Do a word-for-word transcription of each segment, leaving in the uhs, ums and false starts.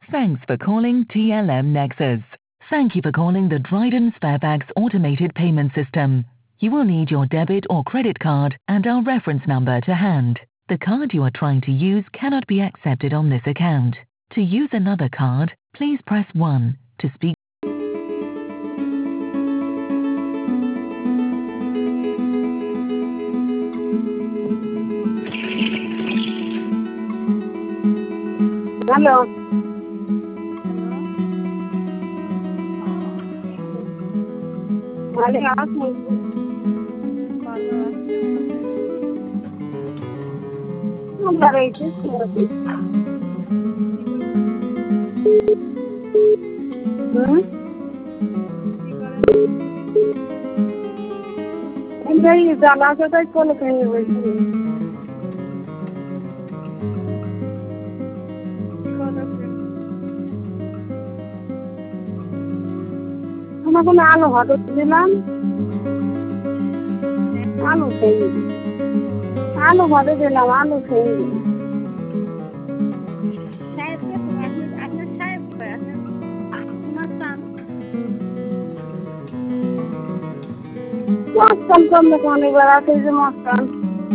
Thanks for calling T L M Nexus. Thank you for calling the Dryden Sparebags automated payment system. You will need your debit or credit card and our reference number to hand. The card you are trying to use cannot be accepted on this account. To use another card, please press one. To speak Hello. Hello. Number eight is Hmm? नहीं जाला से तो कौन कहीं वैसे हम अपन आलू भात दिलाम आलू चाहिए आलू भात दिलाम आलू चाहिए कम कम में खाने वाला कैसे मस्तान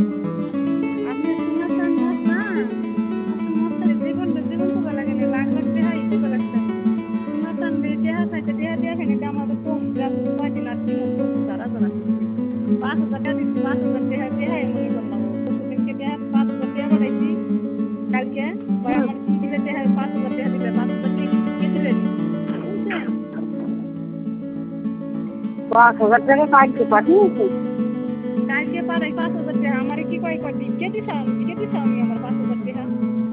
पाँच हजार টাকা কাটকে পাঠিয়েছে কালকে পাঠাই পাঁচ হাজার টাকা আমারে কি কয় কয় দিকে দিছ দিকে দিছ আমি আমার পাঁচ হাজার টাকা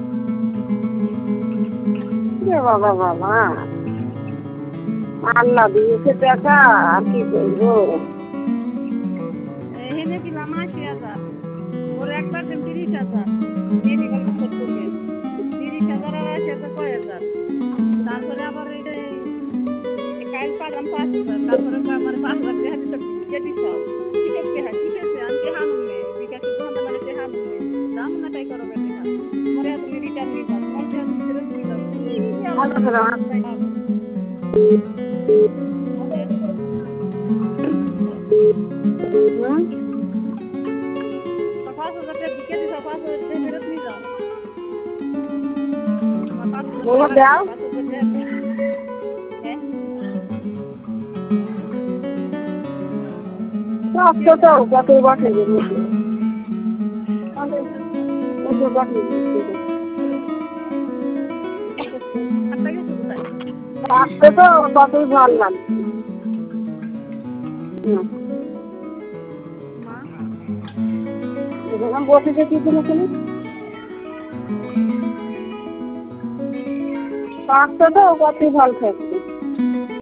এ বাবা বাবা আল্লাহ দিয়েছে টাকা আর কি করবো এখানে দিলাম আশি হাজার ওর একবার দেন তিরিশ হাজার দিয়ে দিবেন কত করবে তিরিশ হাজার আর আশি হাজার কয় হাজার তারপরে আবার এই কাল পাঠাম পাঁচ হাজার তারপরে আমার পাঁচ হাজার টাকা দিতে দিয়ে দিছ ঠিক আছে হ্যাঁ ঠিক আছে আমি হাম মে বিকাশে দোকানে মানে তে হাম মে দাম না তাই করবে দেখা মরে তুমি রিটার্ন নিবা পঞ্চাশ হাজার দিতে আলাদা করে পাঁচ হাজার টাকা দিকে দিছ পাঁচ হাজার টাকা ফেরত নিয়ে যাও আমার দাও তো তো কত বাকি দিবি কত বাকি দিবি আজকে তো কতই ভালো লাগছে এখন বসে যে কি দিন কেন আজকে তো কতই ভালো থাকে